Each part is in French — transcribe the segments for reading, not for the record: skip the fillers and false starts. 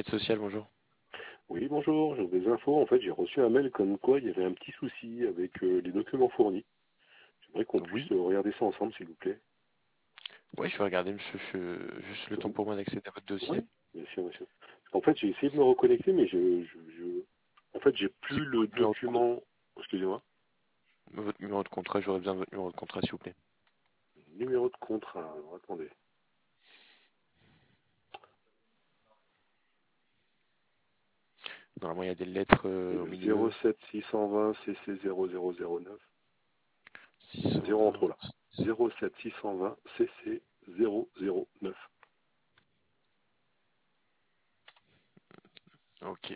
social, bonjour. Oui, bonjour, j'ai des infos. En fait, j'ai reçu un mail comme quoi il y avait un petit souci avec les documents fournis. J'aimerais qu'on puisse Oui, regarder ça ensemble, s'il vous plaît. oui, je vais regarder, monsieur, juste le temps pour moi d'accéder à votre dossier. Oui, bien sûr, bien sûr. En fait, j'ai essayé de me reconnecter, mais en fait, j'ai C'est plus quoi le votre numéro de contrat? document. Excusez-moi. Votre numéro de contrat, j'aurais besoin de votre numéro de contrat, s'il vous plaît. Numéro de contrat. Alors, attendez. Normalement, il y a des lettres C'est au le milieu. 07 620 CC 0009. 0 en trop 620. là. 07 620 CC 009. Ok,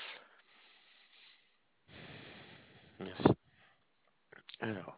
merci. Alors,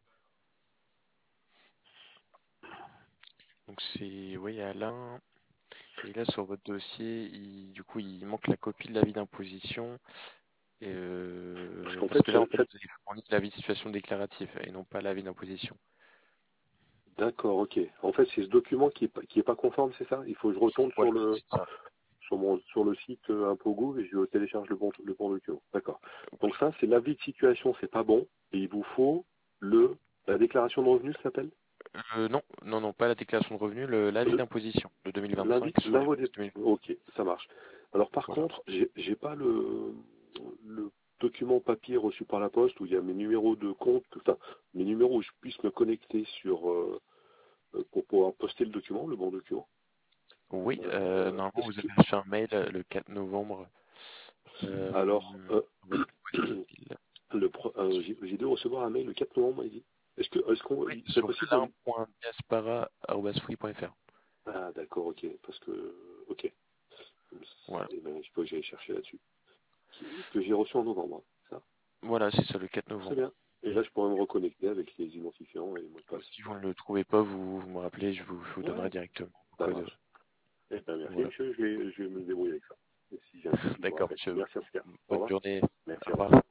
donc c'est, oui, Alain. Et là, sur votre dossier, du coup, il manque la copie de l'avis d'imposition. Parce qu'en Parce fait, que là, en fait, vous avez fourni l'avis de situation déclarative et non pas l'avis d'imposition. d'accord, ok. En fait, c'est ce document qui est pas conforme, c'est ça? Il faut que je retourne Ouais, c'est ça. sur le site ImpoGouv et je télécharge le bon document. D'accord. Donc ça, c'est l'avis de situation, c'est pas bon. Et il vous faut la déclaration de revenus, ça s'appelle? Non, non, non, pas la déclaration de revenus, l'avis Euh, d'imposition de 2025 L'invite, sur les revenus 2000. ok, ça marche. Alors par Voilà. contre, j'ai pas le document papier reçu par la poste où il y a mes numéros de compte, enfin, mes numéros où je puisse me connecter pour pouvoir poster le document, le bon document. Oui, normalement, Est-ce vous que avez reçu un mail le 4 novembre. Euh, alors Votre boîte mail. j'ai dû recevoir un mail le 4 novembre, il dit. Est-ce qu'on Oui, il serait sur possible alain.diaspara@free.fr. Ah d'accord, ok, parce que ok. Voilà. Eh ben, il faut que j'aille chercher là-dessus. Que j'ai reçu en novembre, hein, c'est ça? Voilà, c'est ça, le 4 Très novembre. bien. Et là je pourrais me reconnecter avec les identifiants et les mots de passe. Si vous ne le trouvez pas, vous me rappelez, je vous donnerai Ouais, directement le ça code. marche. Eh ben merci Voilà. monsieur, je vais me débrouiller avec ça. Et si j'ai un souci, je vous D'accord, rappelle. monsieur. Merci en tout cas. Au Bonne revoir. journée. Merci, Au au revoir. revoir.